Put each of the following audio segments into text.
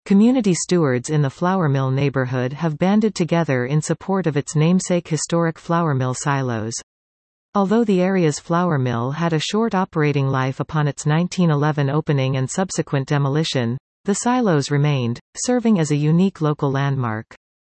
Community stewards in the flour mill neighborhood have banded together in support of its namesake historic flour mill silos. Although the area's flour mill had a short operating life upon its 1911 opening and subsequent demolition, the silos remained, serving as a unique local landmark.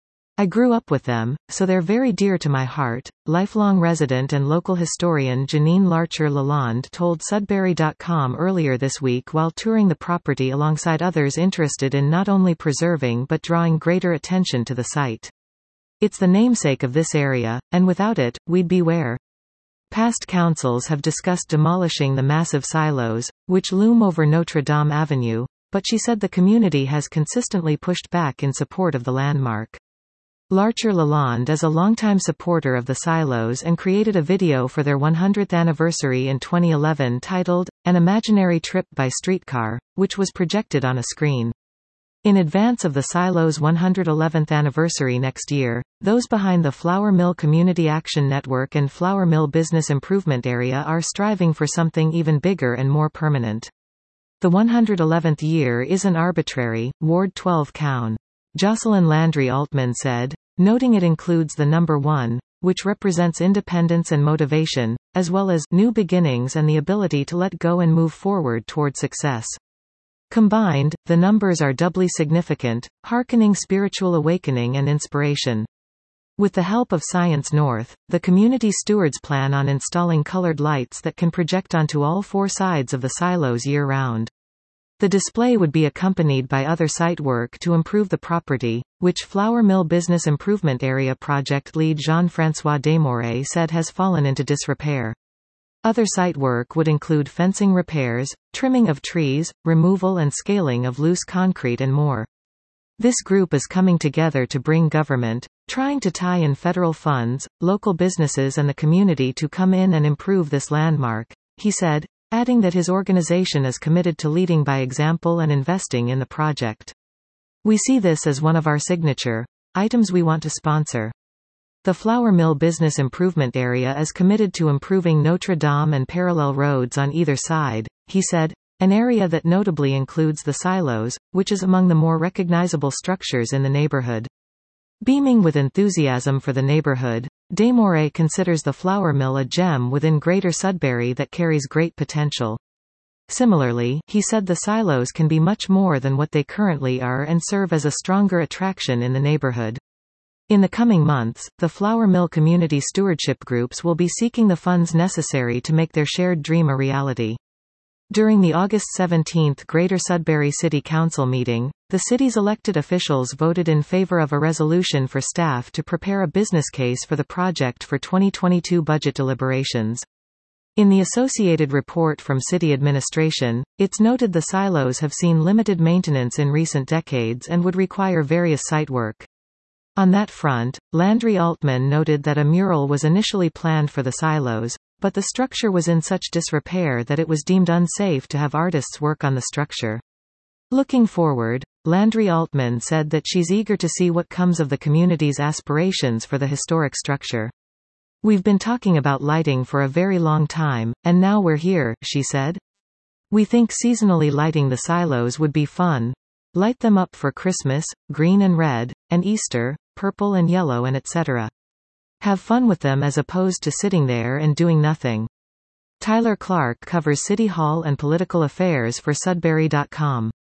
I grew up with them, so they're very dear to my heart, lifelong resident and local historian Janine Larcher Lalonde told Sudbury.com earlier this week while touring the property alongside others interested in not only preserving but drawing greater attention to the site. It's the namesake of this area, and without it, we'd be where? Past councils have discussed demolishing the massive silos, which loom over Notre Dame Avenue, but she said the community has consistently pushed back in support of the landmark. Larcher Lalonde is a longtime supporter of the silos and created a video for their 100th anniversary in 2011 titled, An Imaginary Trip by Streetcar, which was projected on a screen. In advance of the silos' 111th anniversary next year, those behind the Flour Mill Community Action Network and Flour Mill Business Improvement Area are striving for something even bigger and more permanent. The 111th year isn't arbitrary, Ward 12 Cown. Jocelyn Landry Altman said, noting it includes the number 1, which represents independence and motivation, as well as new beginnings and the ability to let go and move forward toward success. Combined, the numbers are doubly significant, hearkening spiritual awakening and inspiration. With the help of Science North, the community stewards plan on installing colored lights that can project onto all 4 sides of the silos year-round. The display would be accompanied by other site work to improve the property, which Flour Mill Business Improvement Area project lead Jean-François Desmarais said has fallen into disrepair. Other site work would include fencing repairs, trimming of trees, removal and scaling of loose concrete and more. This group is coming together to bring government, trying to tie in federal funds, local businesses and the community to come in and improve this landmark, he said, adding that his organization is committed to leading by example and investing in the project. We see this as one of our signature items we want to sponsor. The Flour Mill Business Improvement Area is committed to improving Notre Dame and parallel roads on either side, he said, an area that notably includes the silos, which is among the more recognizable structures in the neighborhood. Beaming with enthusiasm for the neighborhood, Desmarais considers the flour mill a gem within Greater Sudbury that carries great potential. Similarly, he said the silos can be much more than what they currently are and serve as a stronger attraction in the neighborhood. In the coming months, the flour mill community stewardship groups will be seeking the funds necessary to make their shared dream a reality. During the August 17 Greater Sudbury City Council meeting, the city's elected officials voted in favor of a resolution for staff to prepare a business case for the project for 2022 budget deliberations. In the associated report from city administration, it's noted the silos have seen limited maintenance in recent decades and would require various site work. On that front, Landry Altman noted that a mural was initially planned for the silos, but the structure was in such disrepair that it was deemed unsafe to have artists work on the structure. Looking forward, Landry Altman said that she's eager to see what comes of the community's aspirations for the historic structure. We've been talking about lighting for a very long time, and now we're here, she said. We think seasonally lighting the silos would be fun. Light them up for Christmas, green and red, and Easter, purple and yellow and etc. Have fun with them as opposed to sitting there and doing nothing. Tyler Clark covers City Hall and political affairs for Sudbury.com.